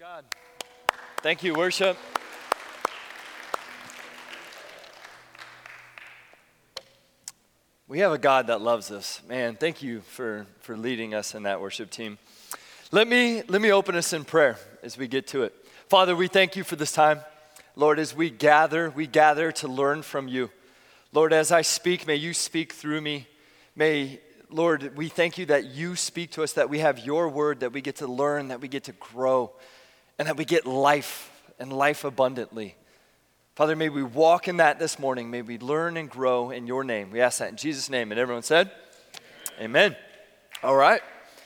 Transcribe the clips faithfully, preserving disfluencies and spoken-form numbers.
God. Thank you, worship. We have a God that loves us. Man, thank you for, for leading us in that worship team. Let me, let me open us in prayer as we get to it. Father, we thank you for this time. Lord, as we gather, we gather to learn from you. Lord, as I speak, may you speak through me. May, Lord, we thank you that you speak to us, that we have your word, that we get to learn, that we get to grow, and that we get life and life abundantly. Father, may we walk in that this morning. May we learn and grow in your name. We ask that in Jesus' name. And everyone said, amen. Amen. All right.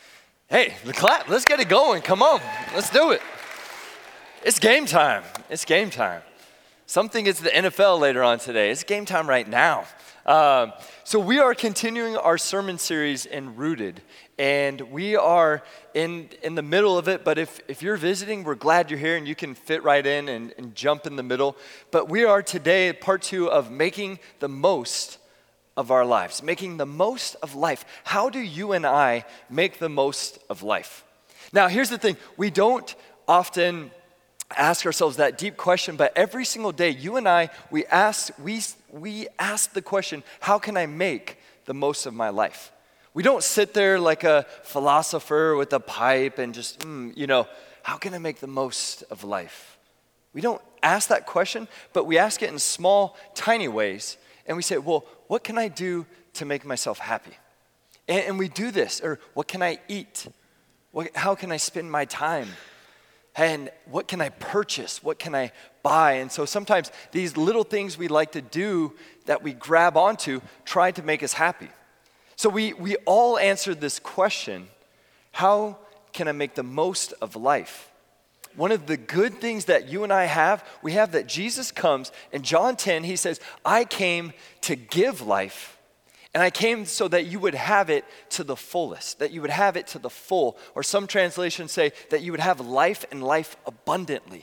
Hey, the clap. Let's get it going. Come on. Let's do it. It's game time. It's game time. Something is the N F L later on today. It's game time right now. Um, so we are continuing our sermon series in Rooted, and we are in in the middle of it, but if, if you're visiting, we're glad you're here and you can fit right in and, and jump in the middle. But we are today part two of making the most of our lives, making the most of life. How do you and I make the most of life? Now, here's the thing. We don't often ask ourselves that deep question, but every single day, you and I, we ask, we, we ask the question, how can I make the most of my life? We don't sit there like a philosopher with a pipe and just, mm, you know, how can I make the most of life? We don't ask that question, but we ask it in small, tiny ways, and we say, well, what can I do to make myself happy? And, and we do this, or what can I eat? What, how can I spend my time? And what can I purchase? What can I buy? And so sometimes these little things we like to do that we grab onto try to make us happy. So we, we all answered this question, how can I make the most of life? One of the good things that you and I have, we have that Jesus comes, in John ten, he says, I came to give life. And I came so that you would have it to the fullest, that you would have it to the full. Or some translations say that you would have life and life abundantly.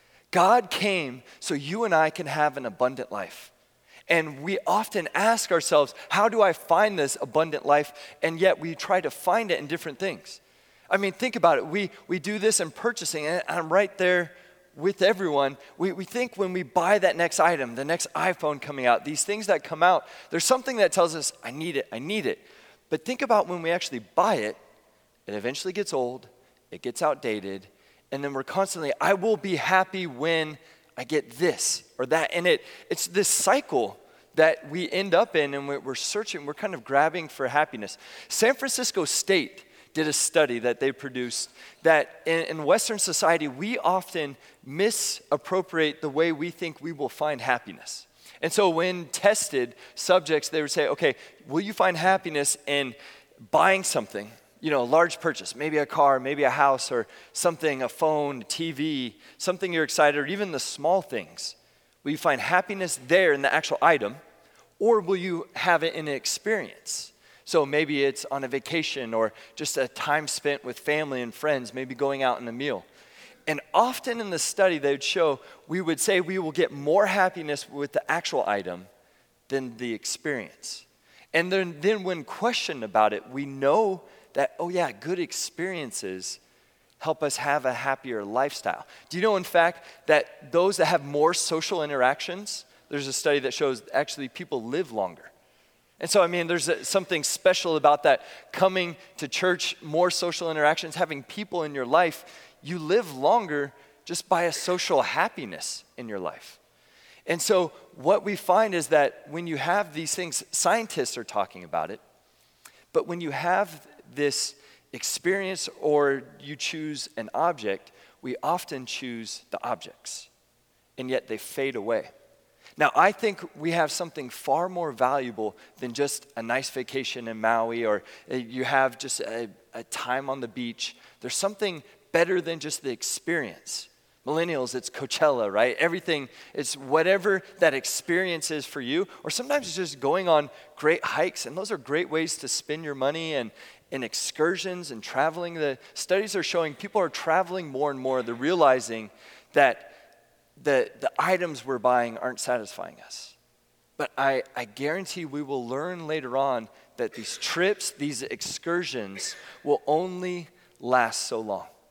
God came so you and I can have an abundant life. And we often ask ourselves, how do I find this abundant life? And yet we try to find it in different things. I mean, think about it. We, we do this in purchasing, and I'm right there with everyone. We, we think when we buy that next item, the next iPhone coming out, these things that come out, there's something that tells us, I need it, I need it. But think about when we actually buy it, it eventually gets old, it gets outdated, and then we're constantly, I will be happy when I get this or that. And it it's this cycle that we end up in, and we're searching, we're kind of grabbing for happiness. San Francisco State did a study that they produced that in, in Western society, we often misappropriate the way we think we will find happiness. And so when tested subjects, they would say, okay, will you find happiness in buying something, you know, a large purchase, maybe a car, maybe a house or something, a phone, a T V, something you're excited, or even the small things. Will you find happiness there in the actual item, or will you have it in an experience? So maybe it's on a vacation or just a time spent with family and friends, maybe going out on a meal. And often in the study, they would show, we would say we will get more happiness with the actual item than the experience. And then, then when questioned about it, we know that, oh yeah, good experiences help us have a happier lifestyle. Do you know, in fact, that those that have more social interactions, there's a study that shows actually people live longer. And so, I mean, there's a, something special about that, coming to church, more social interactions, having people in your life. You live longer just by a social happiness in your life. And so what we find is that when you have these things, scientists are talking about it, but when you have this experience or you choose an object, we often choose the objects, and yet they fade away. Now, I think we have something far more valuable than just a nice vacation in Maui, or you have just a, a time on the beach. There's something better than just the experience. Millennials, it's Coachella, right? Everything, it's whatever that experience is for you. Or sometimes it's just going on great hikes, and those are great ways to spend your money and, and excursions and traveling. The studies are showing people are traveling more and more. They're realizing that The, the items we're buying aren't satisfying us. But I, I guarantee we will learn later on that these trips, these excursions will only last so long.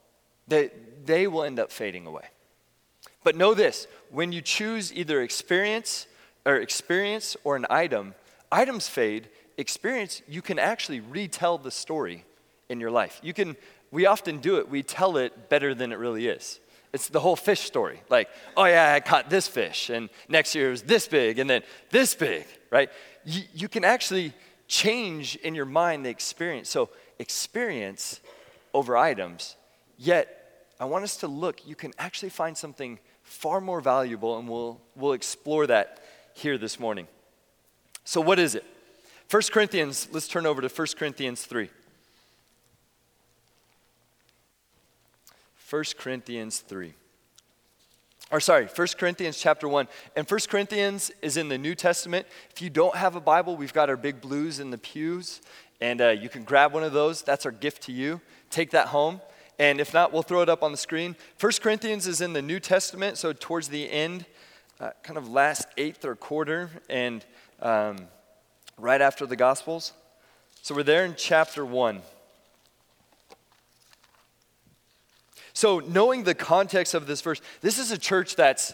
they, they will end up fading away. But know this, when you choose either experience or experience or an item, items fade, experience, you can actually retell the story in your life. You can, we often do it, we tell it better than it really is. It's the whole fish story. Like, oh yeah, I caught this fish, and next year it was this big, and then this big, right? You, you can actually change in your mind the experience. So experience over items, yet I want us to look, you can actually find something far more valuable, and we'll, we'll explore that here this morning. So what is it? First Corinthians, let's turn over to First Corinthians three. First Corinthians three. Or sorry, First Corinthians chapter one. And First Corinthians is in the New Testament. If you don't have a Bible, we've got our big blues in the pews, and uh, you can grab one of those. That's our gift to you. Take that home. And if not, we'll throw it up on the screen. First Corinthians is in the New Testament, so towards the end, uh, kind of last eighth or quarter, and um, right after the Gospels. So we're there in chapter one. So knowing the context of this verse, this is a church that's,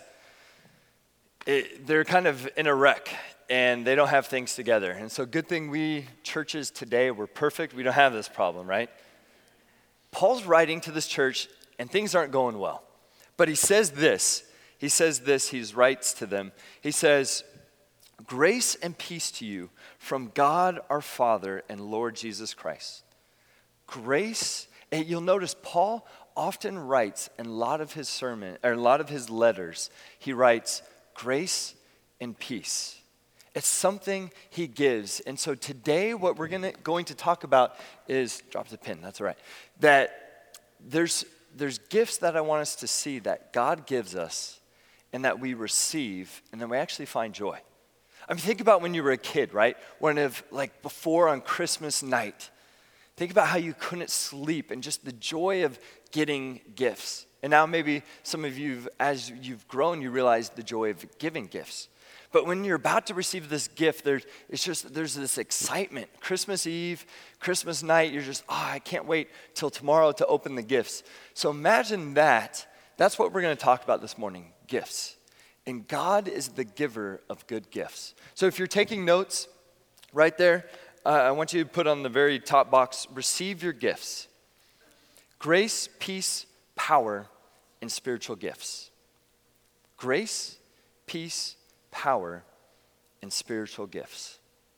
it, they're kind of in a wreck, and they don't have things together. And so good thing we churches today, we're perfect. We don't have this problem, right? Paul's writing to this church, and things aren't going well. But he says this, he says this, he writes to them. He says, grace and peace to you from God our Father and Lord Jesus Christ. Grace, and you'll notice Paul often writes in a lot of his sermon, or a lot of his letters, he writes grace and peace. It's something he gives. And so today what we're gonna, going to talk about is, drop the pin, that's all right, that there's, there's gifts that I want us to see that God gives us and that we receive, and then we actually find joy. I mean, think about when you were a kid, right? When if, like before on Christmas night, think about how you couldn't sleep and just the joy of getting gifts. And now maybe some of you, as you've grown, you realize the joy of giving gifts. But when you're about to receive this gift, there's, it's just, there's this excitement. Christmas Eve, Christmas night, you're just, oh, I can't wait till tomorrow to open the gifts. So imagine that. That's what we're going to talk about this morning, gifts. And God is the giver of good gifts. So if you're taking notes, right there, uh, I want you to put on the very top box, receive your gifts. Grace, peace, power, and spiritual gifts. Grace, peace, power, and spiritual gifts.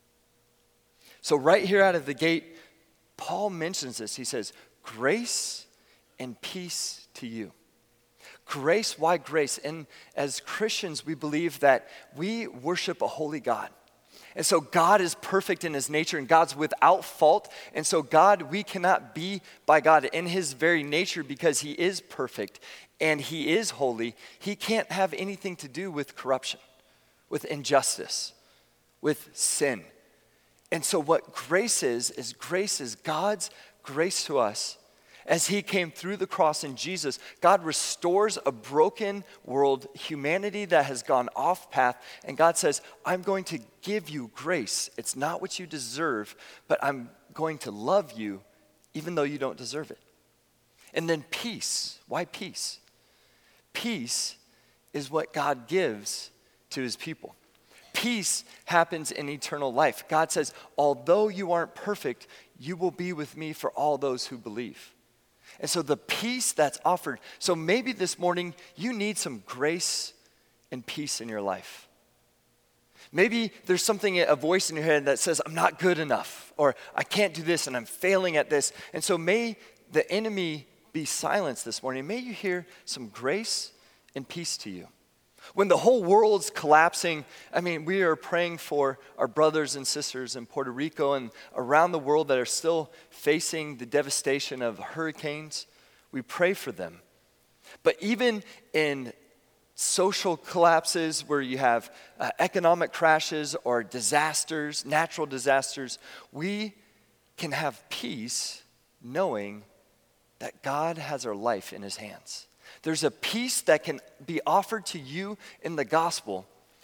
So right here out of the gate, Paul mentions this. He says, grace and peace to you. Grace, why grace? And as Christians, we believe that we worship a holy God. And so God is perfect in his nature, and God's without fault. And so God, we cannot be by God in his very nature because he is perfect and he is holy. He can't have anything to do with corruption, with injustice, with sin. And so what grace is, is grace is God's grace to us. As he came through the cross in Jesus, God restores a broken world, humanity that has gone off path, and God says, I'm going to give you grace. It's not what you deserve, but I'm going to love you even though you don't deserve it. And then peace. Why peace? Peace is what God gives to his people. Peace happens in eternal life. God says, although you aren't perfect, you will be with me for all those who believe. And so the peace that's offered, so maybe this morning you need some grace and peace in your life. Maybe there's something, a voice in your head that says, I'm not good enough, or I can't do this and I'm failing at this. And so may the enemy be silenced this morning. May you hear some grace and peace to you. When the whole world's collapsing, I mean, we are praying for our brothers and sisters in Puerto Rico and around the world that are still facing the devastation of hurricanes. We pray for them. But even in social collapses where you have uh, economic crashes or disasters, natural disasters, we can have peace knowing that God has our life in his hands. There's a peace that can be offered to you in the gospel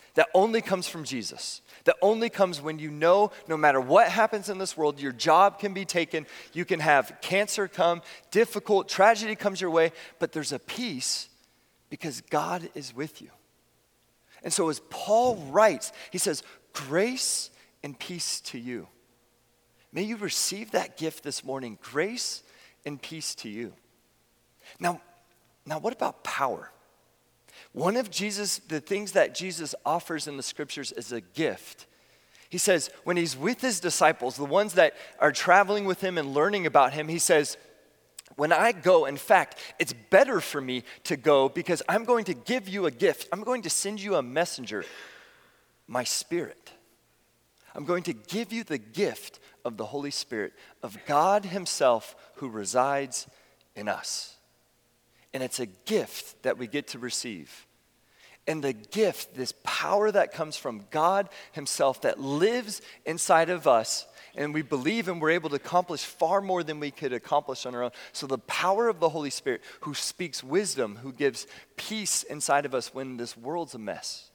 that only comes from Jesus, that only comes when you know no matter what happens in this world, your job can be taken, you can have cancer come, difficult, tragedy comes your way, but there's a peace because God is with you. And so as Paul writes, he says, grace and peace to you. May you receive that gift this morning, grace and peace to you. Now, now what about power? One of Jesus, the things that Jesus offers in the scriptures is a gift. He says, when he's with his disciples, the ones that are traveling with him and learning about him, he says, when I go, in fact, it's better for me to go because I'm going to give you a gift. I'm going to send you a messenger, my Spirit. I'm going to give you the gift of the Holy Spirit, of God himself who resides in us. And it's a gift that we get to receive. And the gift, this power that comes from God himself that lives inside of us, and we believe and we're able to accomplish far more than we could accomplish on our own. So the power of the Holy Spirit who speaks wisdom, who gives peace inside of us when this world's a mess.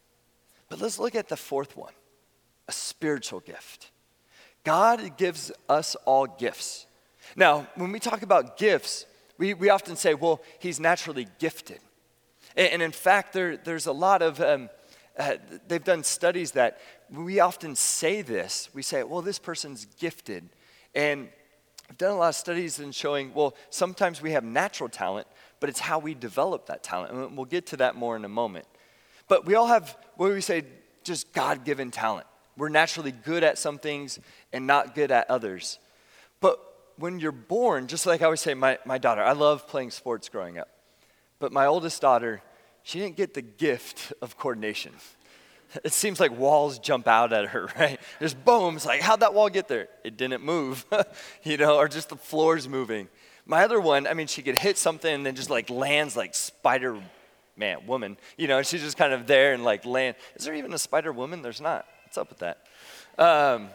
But let's look at the fourth one, a spiritual gift. God gives us all gifts. Now, when we talk about gifts, we, we often say, well, he's naturally gifted. And, and in fact, there, there's a lot of, um, uh, they've done studies that we often say this. We say, well, this person's gifted. And I've done a lot of studies in showing, well, sometimes we have natural talent, but it's how we develop that talent. And we'll get to that more in a moment. But we all have, what do we say, just God-given talent. We're naturally good at some things and not good at others. But when you're born, just like I always say, my, my daughter, I love playing sports growing up. But my oldest daughter, she didn't get the gift of coordination. It seems like walls jump out at her, right? Just boom, it's like, how'd that wall get there? It didn't move, you know, or just the floor's moving. My other one, I mean, she could hit something and then just like lands like Spider-Man, woman, you know, she's just kind of there and like land. Is there even a Spider-Woman? There's not. What's up with that? Um,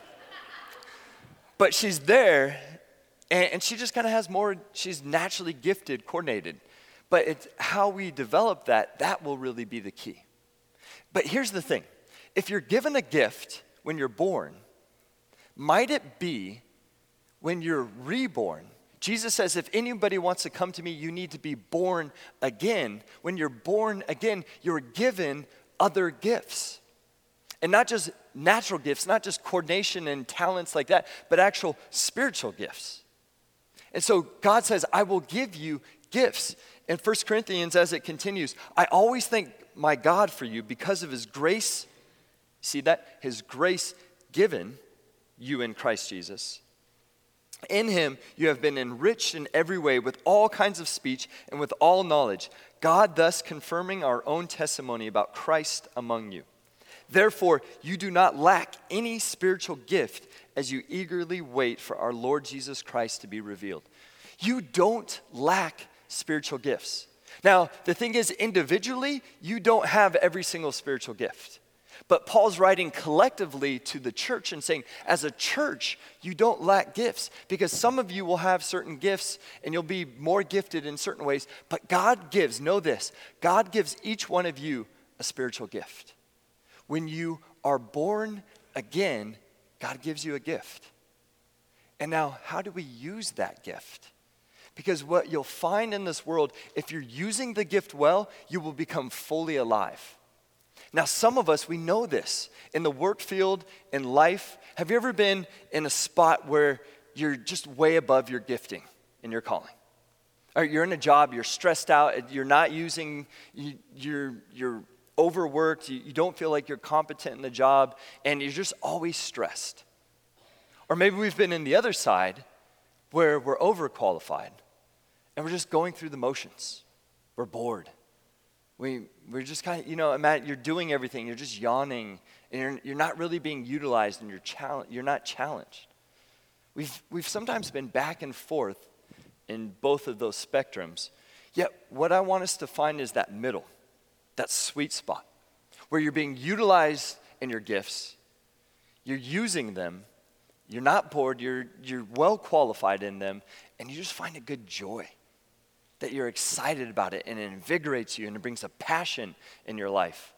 but she's there, and, and she just kind of has more, she's naturally gifted, coordinated. But it's how we develop that, that will really be the key. But here's the thing. If you're given a gift when you're born, might it be when you're reborn? Jesus says, if anybody wants to come to me, you need to be born again. When you're born again, you're given other gifts. And not just natural gifts, not just coordination and talents like that, but actual spiritual gifts. And so God says, I will give you gifts. In First Corinthians, as it continues, I always thank my God for you because of his grace. See that? His grace given you in Christ Jesus. In him, you have been enriched in every way with all kinds of speech and with all knowledge, God thus confirming our own testimony about Christ among you. Therefore, you do not lack any spiritual gift as you eagerly wait for our Lord Jesus Christ to be revealed. You don't lack spiritual gifts. Now, the thing is, individually, you don't have every single spiritual gift. But Paul's writing collectively to the church and saying, as a church, you don't lack gifts. Because some of you will have certain gifts and you'll be more gifted in certain ways. But God gives, know this, God gives each one of you a spiritual gift. When you are born again, God gives you a gift. And now, how do we use that gift? Because what you'll find in this world, if you're using the gift well, you will become fully alive. Now, some of us, we know this. In the work field, in life, have you ever been in a spot where you're just way above your gifting in your calling? Or you're in a job, you're stressed out, you're not using, you, you're, you're overworked, you, you don't feel like you're competent in the job, and you're just always stressed. Or maybe we've been in the other side where we're overqualified and we're just going through the motions. We're bored. We, we're just kind of, you know, Matt, you're doing everything, you're just yawning, and you're, you're not really being utilized and you're, challenge, you're not challenged. We've, we've sometimes been back and forth in both of those spectrums, yet what I want us to find is that middle, that sweet spot, where you're being utilized in your gifts, you're using them, you're not bored, you're, you're well qualified in them, and you just find a good joy, that you're excited about it and it invigorates you and it brings a passion in your life.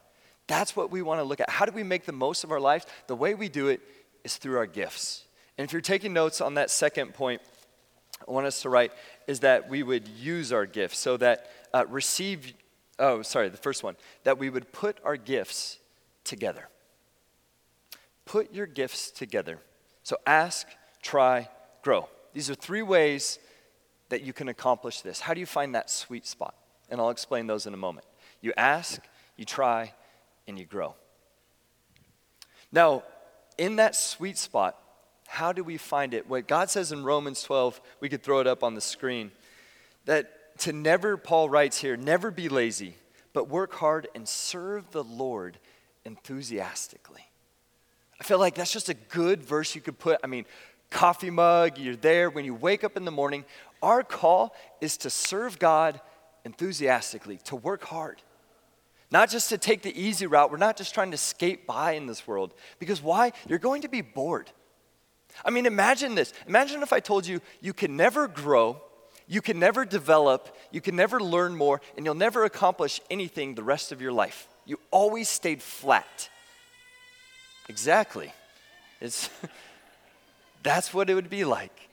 That's what we want to look at. How do we make the most of our lives? The way we do it is through our gifts. And if you're taking notes on that second point, I want us to write is that we would use our gifts so that uh, receive, oh, sorry, the first one, that we would put our gifts together. Put your gifts together. So ask, try, grow. These are three ways that you can accomplish this. How do you find that sweet spot? And I'll explain those in a moment. You ask, you try, and you grow. Now, in that sweet spot, how do we find it? What God says in Romans twelve, we could throw it up on the screen, that to never, Paul writes here, never be lazy, but work hard and serve the Lord enthusiastically. I feel like that's just a good verse you could put. I mean, coffee mug, you're there. When you wake up in the morning, our call is to serve God enthusiastically, to work hard. Not just to take the easy route. We're not just trying to skate by in this world. Because why? You're going to be bored. I mean, imagine this. Imagine if I told you you can never grow, you can never develop, you can never learn more, and you'll never accomplish anything the rest of your life. You always stayed flat. Exactly. It's that's what it would be like.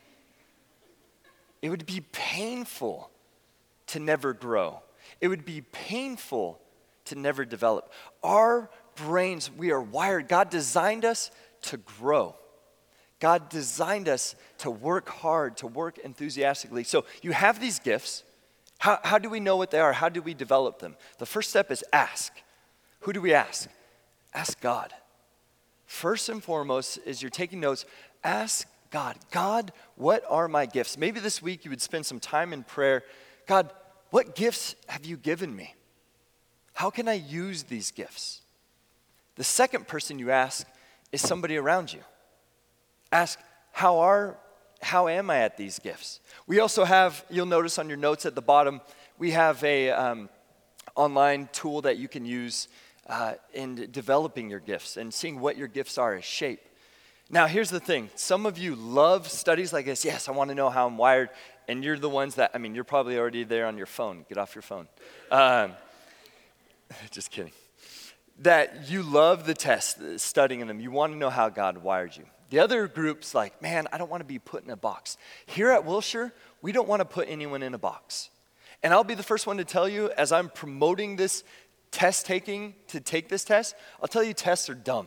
It would be painful to never grow. It would be painful to never develop. Our brains, we are wired. God designed us to grow. God designed us to work hard, to work enthusiastically. So you have these gifts. How, how do we know what they are? How do we develop them? The first step is ask. Who do we ask? Ask God. First and foremost, as you're taking notes, ask God. God, what are my gifts? Maybe this week you would spend some time in prayer. God, what gifts have you given me? How can I use these gifts? The second person you ask is somebody around you. Ask, how are, how am I at these gifts? We also have, you'll notice on your notes at the bottom, we have a um, online tool that you can use uh, in developing your gifts and seeing what your gifts are as shape. Now, here's the thing. Some of you love studies like this. Yes, I want to know how I'm wired. And you're the ones that, I mean, you're probably already there on your phone. Get off your phone. Um, just kidding. That you love the tests, studying them. You want to know how God wired you. The other group's like, man, I don't want to be put in a box. Here at Wilshire, we don't want to put anyone in a box. And I'll be the first one to tell you, as I'm promoting this test taking, to take this test, I'll tell you tests are dumb.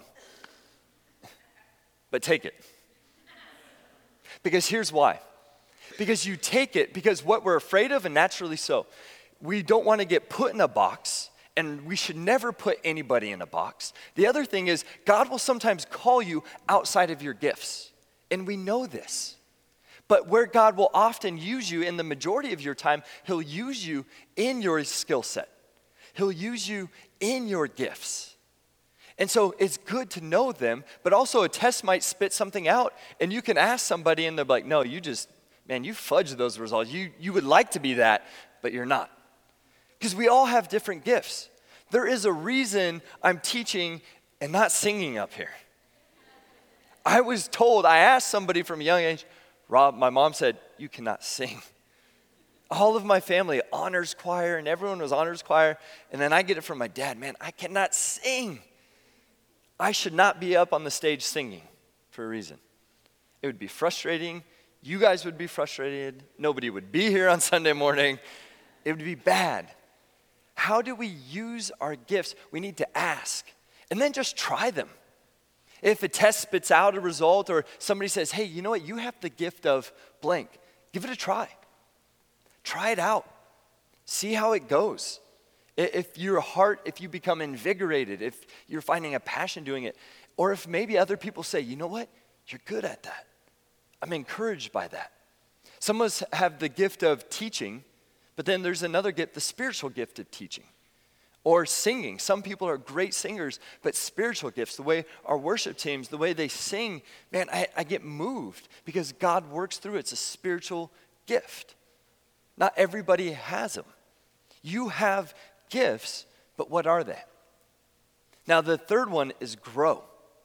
But take it. Because here's why. Because you take it, because what we're afraid of, and naturally so, we don't want to get put in a box, and we should never put anybody in a box. The other thing is, God will sometimes call you outside of your gifts, and we know this. But where God will often use you in the majority of your time, he'll use you in your skill set. He'll use you in your gifts. And so it's good to know them, but also a test might spit something out, and you can ask somebody, and they're like, no, you just, man, you fudged those results. You, you would like to be that, but you're not. Because we all have different gifts. There is a reason I'm teaching and not singing up here. I was told, I asked somebody from a young age, Rob, my mom said, you cannot sing. All of my family, honors choir, and everyone was honors choir. And then I get it from my dad, man, I cannot sing. I should not be up on the stage singing for a reason. It would be frustrating. You guys would be frustrated. Nobody would be here on Sunday morning. It would be bad. How do we use our gifts? We need to ask and then just try them. If a test spits out a result or somebody says, hey, you know what? You have the gift of blank. Give it a try. Try it out. See how it goes. If your heart, if you become invigorated, if you're finding a passion doing it, or if maybe other people say, you know what? You're good at that. I'm encouraged by that. Some of us have the gift of teaching, but then there's another gift, the spiritual gift of teaching. Or singing. Some people are great singers, but spiritual gifts, the way our worship teams, the way they sing, man, I, I get moved because God works through it. It's a spiritual gift. Not everybody has them. You have gifts, but what are they? Now, the third one is grow.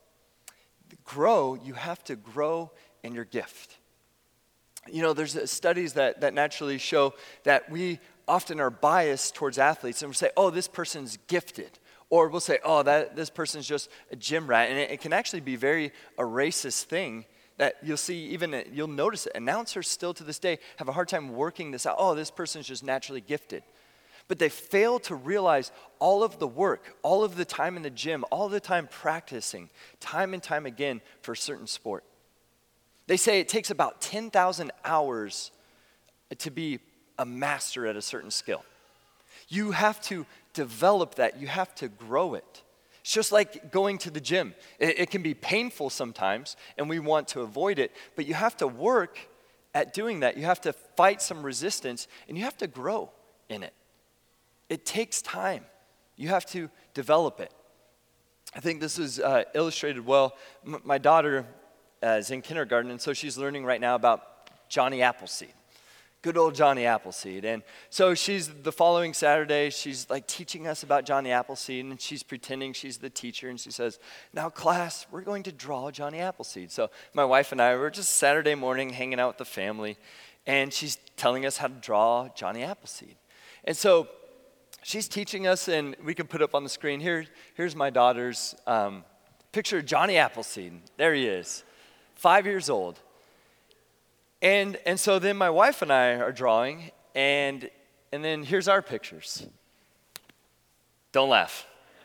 Grow, you have to grow in your gift. You know, there's studies that, that naturally show that we often are biased towards athletes and we say, oh, this person's gifted Or we'll say, oh, that this person's just a gym rat. And it, it can actually be very a racist thing that you'll see even, you'll notice it. Announcers still to this day have a hard time working this out. Oh, this person's just naturally gifted. But they fail to realize all of the work, all of the time in the gym, all of the time practicing, time and time again for a certain sport. They say it takes about ten thousand hours to be a master at a certain skill. You have to develop that. You have to grow it. It's just like going to the gym. It, it can be painful sometimes, and we want to avoid it, but you have to work at doing that. You have to fight some resistance, and you have to grow in it. It takes time. You have to develop it. I think this is uh, illustrated well. M- my daughter uh, is in kindergarten, and so she's learning right now about Johnny Appleseed. Good old Johnny Appleseed. And so she's, the following Saturday, she's like teaching us about Johnny Appleseed, and she's pretending she's the teacher, and she says, now class, we're going to draw Johnny Appleseed. So my wife and I were just Saturday morning hanging out with the family, and she's telling us how to draw Johnny Appleseed. And so she's teaching us, and we can put up on the screen, here, here's my daughter's um, picture of Johnny Appleseed. There he is, five years old. And and so then my wife and I are drawing, and and then here's our pictures. Don't laugh.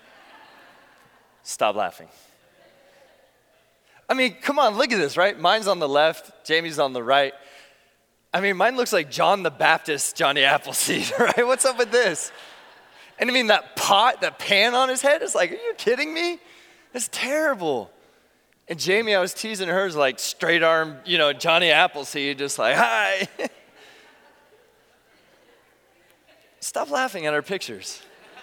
Stop laughing. I mean, come on, look at this, right? Mine's on the left, Jamie's on the right. I mean, mine looks like John the Baptist, Johnny Appleseed, right? What's up with this? And I mean, that pot, that pan on his head, is like, are you kidding me? That's terrible. And Jamie, I was teasing hers like straight arm, you know, Johnny Appleseed, just like, hi. Stop laughing at our pictures.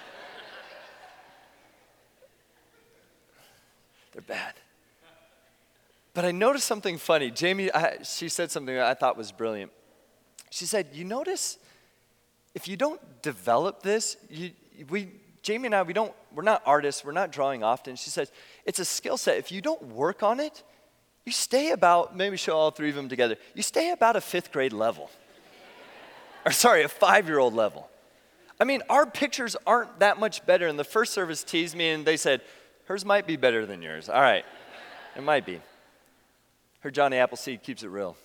They're bad. But I noticed something funny. Jamie, I, she said something that I thought was brilliant. She said, you notice if you don't develop this, you, we, Jamie and I, we don't, we're not artists, we're not drawing often. She says, it's a skill set. If you don't work on it, you stay about, maybe show all three of them together, you stay about a fifth grade level. Or sorry, a five-year-old level. I mean, our pictures aren't that much better. And the first service teased me and they said, hers might be better than yours. All right, it might be. Her Johnny Appleseed keeps it real.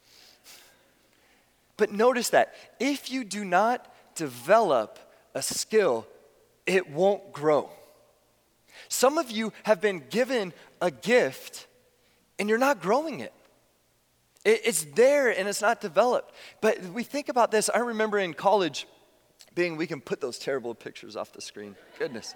But notice that if you do not develop a skill, it won't grow. Some of you have been given a gift and you're not growing it. it. It's there and it's not developed. But we think about this. I remember in college being, we can put those terrible pictures off the screen. Goodness.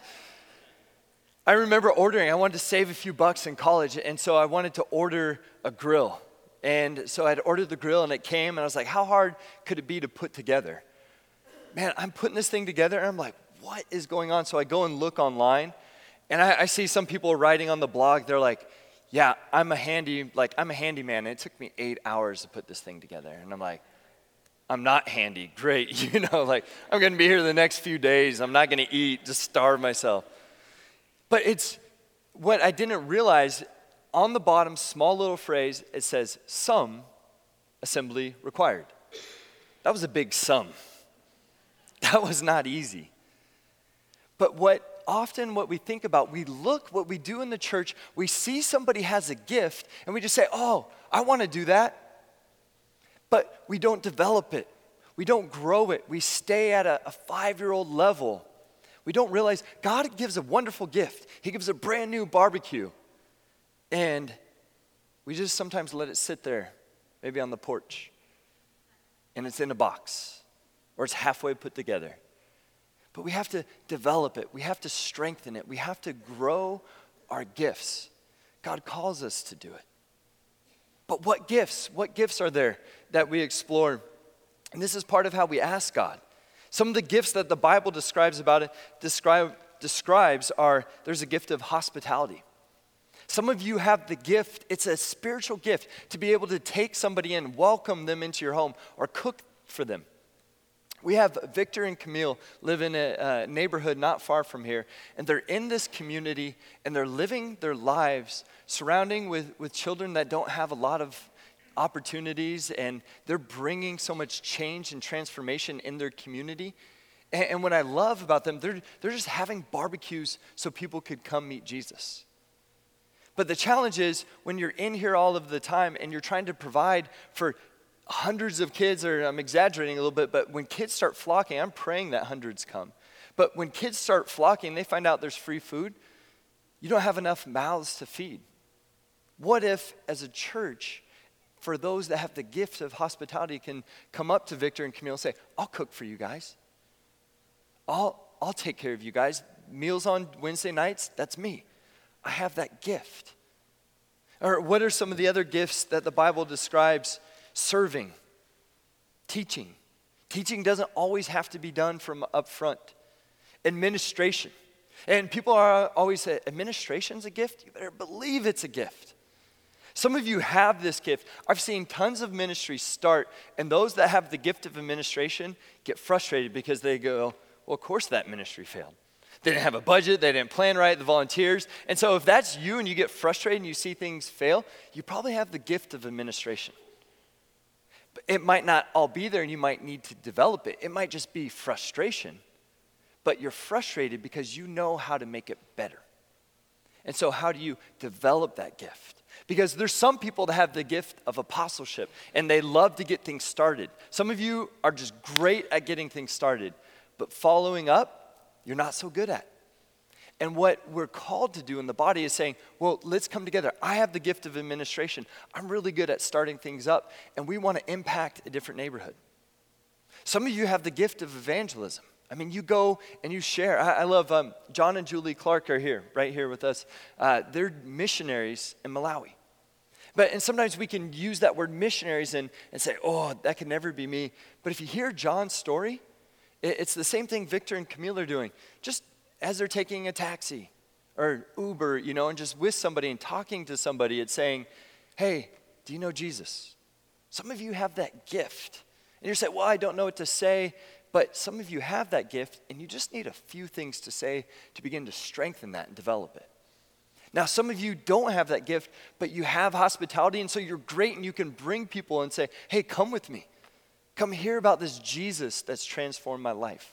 I remember ordering, I wanted to save a few bucks in college, and so I wanted to order a grill. And so I'd ordered the grill and it came, and I was like, how hard could it be to put together? Man, I'm putting this thing together, and I'm like, what is going on? So I go and look online, and I, I see some people writing on the blog. They're like, yeah, I'm a handy, like I'm a handyman, and it took me eight hours to put this thing together. And I'm like, I'm not handy. Great, you know, like I'm going to be here the next few days. I'm not going to eat, just starve myself. But it's what I didn't realize. On the bottom, small little phrase, it says, some assembly required. That was a big sum. That was not easy. But what often what we think about, we look, what we do in the church, we see somebody has a gift, and we just say, oh, I want to do that. But we don't develop it. We don't grow it. We stay at a, a five-year-old level. We don't realize God gives a wonderful gift. He gives a brand new barbecue. And we just sometimes let it sit there, maybe on the porch. And it's in a box, or it's halfway put together. But we have to develop it. We have to strengthen it. We have to grow our gifts. God calls us to do it. But what gifts? What gifts are there that we explore? And this is part of how we ask God. Some of the gifts that the Bible describes about it, describe, describes are, there's a gift of hospitality. Some of you have the gift, it's a spiritual gift, to be able to take somebody in, welcome them into your home, or cook for them. We have Victor and Camille live in a, a neighborhood not far from here, and they're in this community, and they're living their lives surrounding with, with children that don't have a lot of opportunities, and they're bringing so much change and transformation in their community. And, and what I love about them, they're, they're just having barbecues so people could come meet Jesus. But the challenge is when you're in here all of the time and you're trying to provide for hundreds of kids, or I'm exaggerating a little bit, but when kids start flocking, I'm praying that hundreds come. But when kids start flocking, they find out there's free food, you don't have enough mouths to feed. What if, as a church, for those that have the gift of hospitality, can come up to Victor and Camille and say, I'll cook for you guys. I'll, I'll take care of you guys. Meals on Wednesday nights, that's me. I have that gift. Or what are some of the other gifts that the Bible describes? Serving, teaching. Teaching doesn't always have to be done from up front. Administration. And people are always say, administration's a gift? You better believe it's a gift. Some of you have this gift. I've seen tons of ministries start, and those that have the gift of administration get frustrated because they go, well, of course that ministry failed. They didn't have a budget, they didn't plan right, the volunteers. And so if that's you and you get frustrated and you see things fail, you probably have the gift of administration. It might not all be there and you might need to develop it. It might just be frustration, but you're frustrated because you know how to make it better. And so how do you develop that gift? Because there's some people that have the gift of apostleship and they love to get things started. Some of you are just great at getting things started, but following up, you're not so good at. And what we're called to do in the body is saying, well, let's come together. I have the gift of administration. I'm really good at starting things up, and we want to impact a different neighborhood. Some of you have the gift of evangelism. I mean, you go and you share. I, I love um, John and Julie Clark are here, right here with us. Uh, they're missionaries in Malawi. But and sometimes we can use that word missionaries and, and say, oh, that could never be me. But if you hear John's story, it, it's the same thing Victor and Camille are doing. Just as they're taking a taxi or Uber, you know, and just with somebody and talking to somebody, it's saying, hey, do you know Jesus? Some of you have that gift. And you're saying, well, I don't know what to say. But some of you have that gift, and you just need a few things to say to begin to strengthen that and develop it. Now, some of you don't have that gift, but you have hospitality, and so you're great, and you can bring people and say, hey, come with me. Come hear about this Jesus that's transformed my life.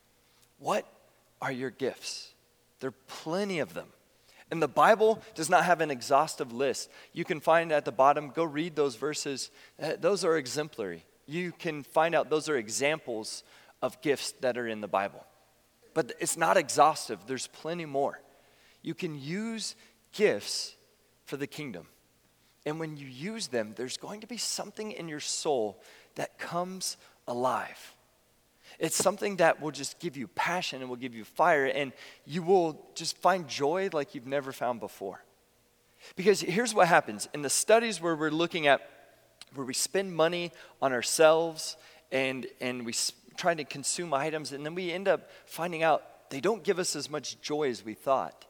What are your gifts? There are plenty of them. And the Bible does not have an exhaustive list. You can find at the bottom, go read those verses. Uh, those are exemplary. You can find out those are examples of gifts that are in the Bible. But it's not exhaustive. There's plenty more. You can use gifts for the kingdom. And when you use them, there's going to be something in your soul that comes alive. It's something that will just give you passion and will give you fire, and you will just find joy like you've never found before. Because here's what happens. In the studies where we're looking at, where we spend money on ourselves and, and we s- try to consume items, and then we end up finding out they don't give us as much joy as we thought,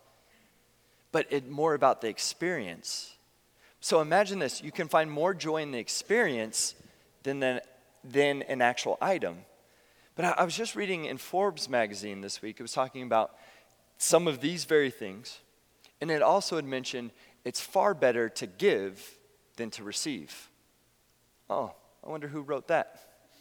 but it's more about the experience. So imagine this. You can find more joy in the experience than, than, than an actual item. But I, I was just reading in Forbes magazine this week. It was talking about some of these very things. And it also had mentioned it's far better to give than to receive. Oh, I wonder who wrote that.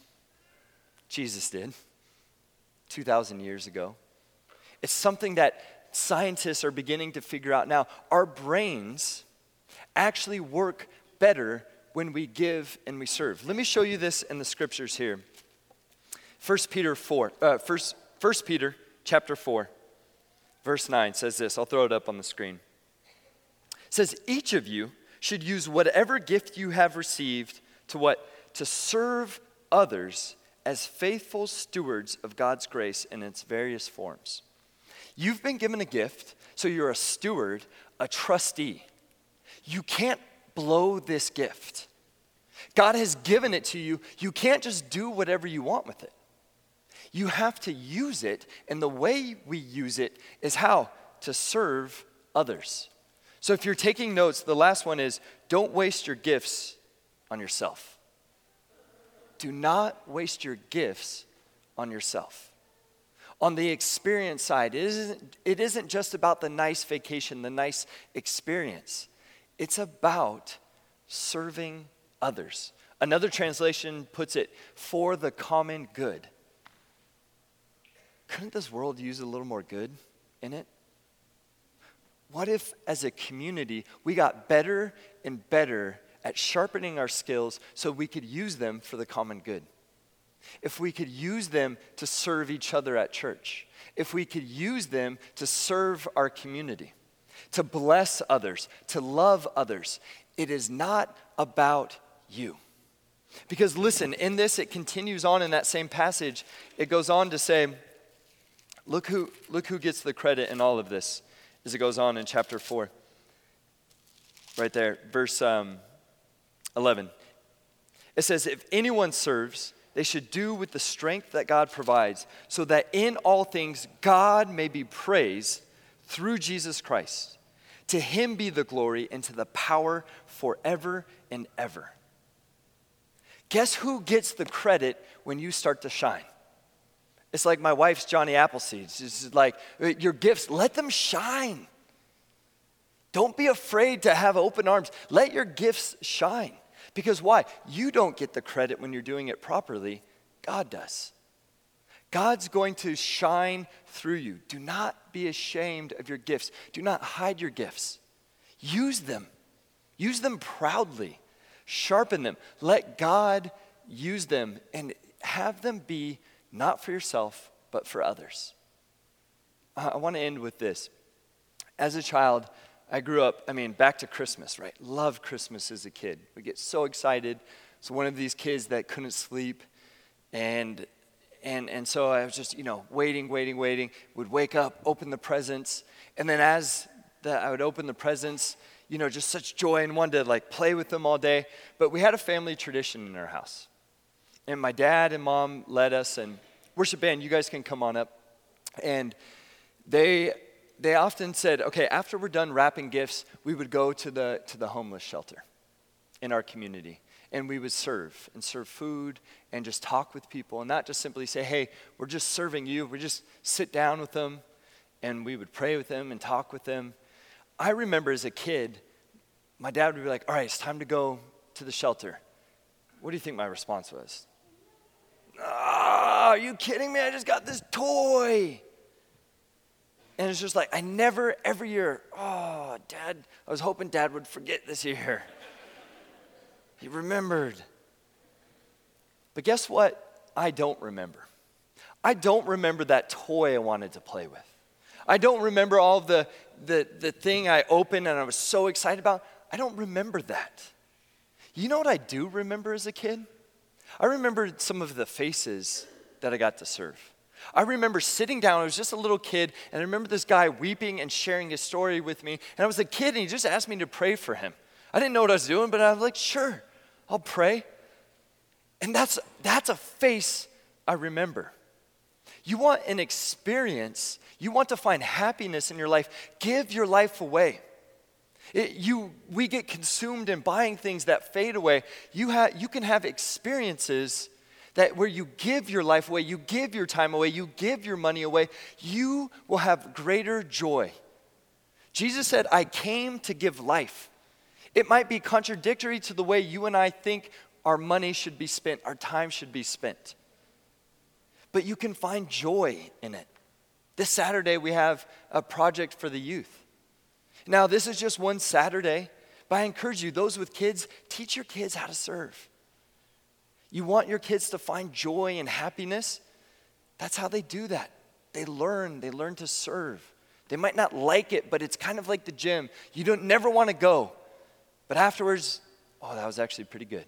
Jesus did, two thousand years ago. It's something that scientists are beginning to figure out now. Our brains actually work better when we give and we serve. Let me show you this in the scriptures here. First Peter four, uh, First, First Peter chapter four, verse nine says this. I'll throw it up on the screen. It says, each of you should use whatever gift you have received to what? To serve others as faithful stewards of God's grace in its various forms. You've been given a gift, so you're a steward, a trustee. You can't blow this gift. God has given it to you. You can't just do whatever you want with it. You have to use it, and the way we use it is how? To serve others. So if you're taking notes, the last one is, don't waste your gifts on yourself. Do not waste your gifts on yourself. On the experience side, it isn't, it isn't just about the nice vacation, the nice experience. It's about serving others. Another translation puts it, for the common good. couldn't this world use a little more good in it? What if, as a community, we got better and better at sharpening our skills so we could use them for the common good? If we could use them to serve each other at church, if we could use them to serve our community, to bless others, to love others, it is not about you. Because listen, in this, it continues on in that same passage. It goes on to say, look who, look who gets the credit in all of this, as it goes on in chapter four. Right there, verse um, eleven. It says, if anyone serves, they should do with the strength that God provides, so that in all things God may be praised through Jesus Christ. To him be the glory and to the power forever and ever. Guess who gets the credit when you start to shine? It's like my wife's Johnny Appleseed. It's just like, your gifts, let them shine. Don't be afraid to have open arms. Let your gifts shine. Because why? You don't get the credit when you're doing it properly. God does. God's going to shine through you. Do not be ashamed of your gifts. Do not hide your gifts. Use them. Use them proudly. Sharpen them. Let God use them and have them be not for yourself, but for others. I want to end with this. As a child, I grew up, I mean, back to Christmas, right? Loved Christmas as a kid. We get so excited. So one of these kids that couldn't sleep, and and and so I was just, you know, waiting, waiting, waiting. Would wake up, open the presents, and then as the, I would open the presents, you know, just such joy and wanted to like play with them all day. But we had a family tradition in our house. And my dad and mom led us, and worship band, you guys can come on up. And they they often said, okay, after we're done wrapping gifts, we would go to the to the homeless shelter in our community. And we would serve and serve food and just talk with people and not just simply say, hey, we're just serving you. We just sit down with them and we would pray with them and talk with them. I remember as a kid, my dad would be like, all right, it's time to go to the shelter. What do you think my response was? Oh, are you kidding me? I just got this toy. And it's just like, I never, every year, oh, Dad, I was hoping Dad would forget this year. He remembered. But guess what? I don't remember. I don't remember that toy I wanted to play with. I don't remember all of the, the, the thing I opened and I was so excited about. I don't remember that. You know what I do remember as a kid? I remember some of the faces that I got to serve. I remember sitting down, I was just a little kid, and I remember this guy weeping and sharing his story with me. And I was a kid, and he just asked me to pray for him. I didn't know what I was doing, but I was like, sure, I'll pray. And that's that's a face I remember. You want an experience, you want to find happiness in your life, give your life away. It, you, we get consumed in buying things that fade away. You, ha, you can have experiences that where you give your life away, you give your time away, you give your money away, you will have greater joy. Jesus said, I came to give life. It might be contradictory to the way you and I think our money should be spent, our time should be spent. But you can find joy in it. This Saturday, we have a project for the youth. Now, this is just one Saturday, but I encourage you, those with kids, teach your kids how to serve. You want your kids to find joy and happiness? That's how they do that. They learn, they learn to serve. They might not like it, but it's kind of like the gym. You don't never want to go, but afterwards, oh, that was actually pretty good.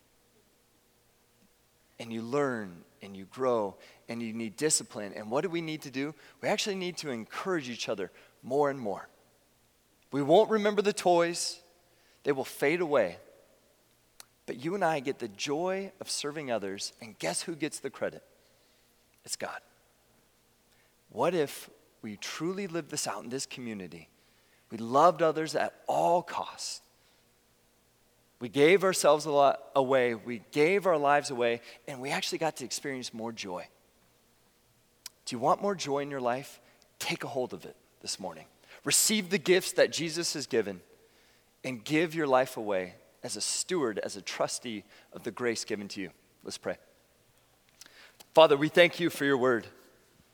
And you learn and you grow and you need discipline. And what do we need to do? We actually need to encourage each other more and more. We won't remember the toys. They will fade away. But you and I get the joy of serving others, and guess who gets the credit? It's God. What if we truly lived this out in this community? We loved others at all costs. We gave ourselves a lot away. We gave our lives away, and we actually got to experience more joy. Do you want more joy in your life? Take a hold of it this morning. Receive the gifts that Jesus has given and give your life away as a steward, as a trustee of the grace given to you. Let's pray. Father, we thank you for your word.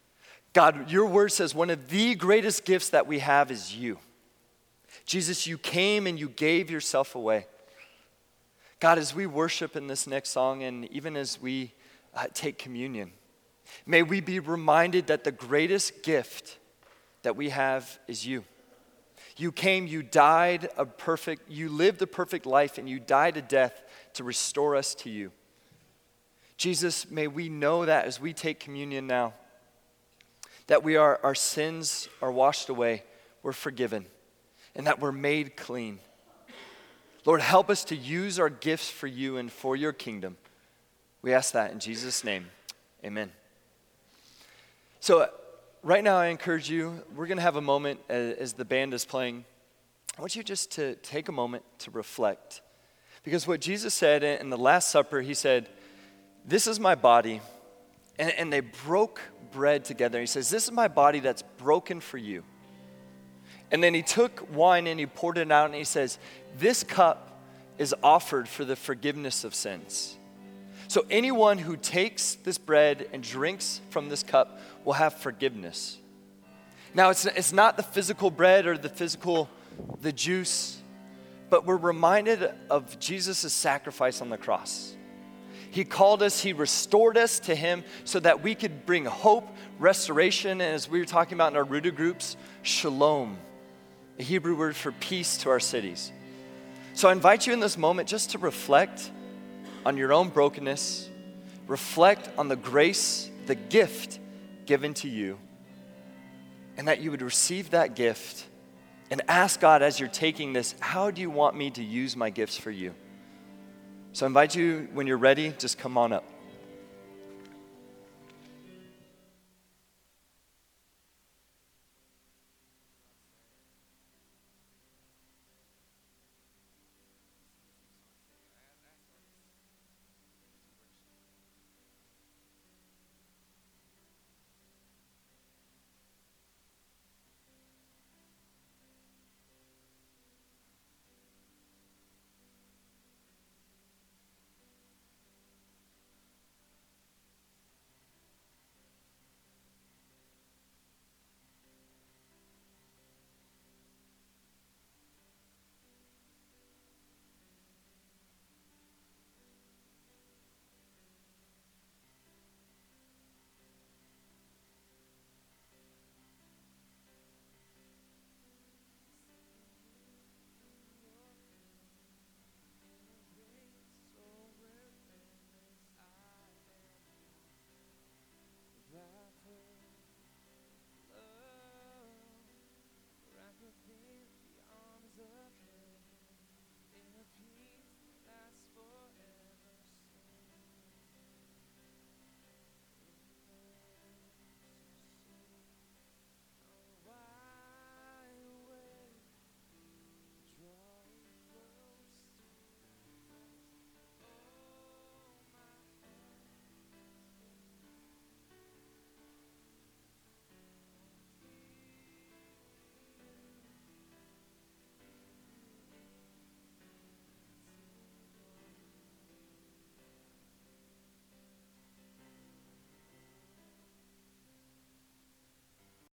God, your word says one of the greatest gifts that we have is you. Jesus, you came and you gave yourself away. God, as we worship in this next song and even as we uh, take communion, may we be reminded that the greatest gift that we have is you. You came, you died a perfect, you lived a perfect life, and you died a death to restore us to you. Jesus, may we know that as we take communion now, that we are, our sins are washed away, we're forgiven, and that we're made clean. Lord, help us to use our gifts for you and for your kingdom. We ask that in Jesus' name, amen. So right now I encourage you, we're going to have a moment as, as the band is playing. I want you just to take a moment to reflect. Because what Jesus said in the Last Supper, he said, this is my body. And, and they broke bread together. He says, this is my body that's broken for you. And then he took wine and he poured it out and he says, this cup is offered for the forgiveness of sins. So anyone who takes this bread and drinks from this cup will have forgiveness. Now, it's, it's not the physical bread or the physical, the juice, but we're reminded of Jesus' sacrifice on the cross. He called us, he restored us to him so that we could bring hope, restoration, and as we were talking about in our rooted groups, shalom, the Hebrew word for peace to our cities. So I invite you in this moment just to reflect on your own brokenness, reflect on the grace, the gift given to you, and that you would receive that gift and ask God as you're taking this, how do you want me to use my gifts for you? So I invite you, when you're ready, just come on up.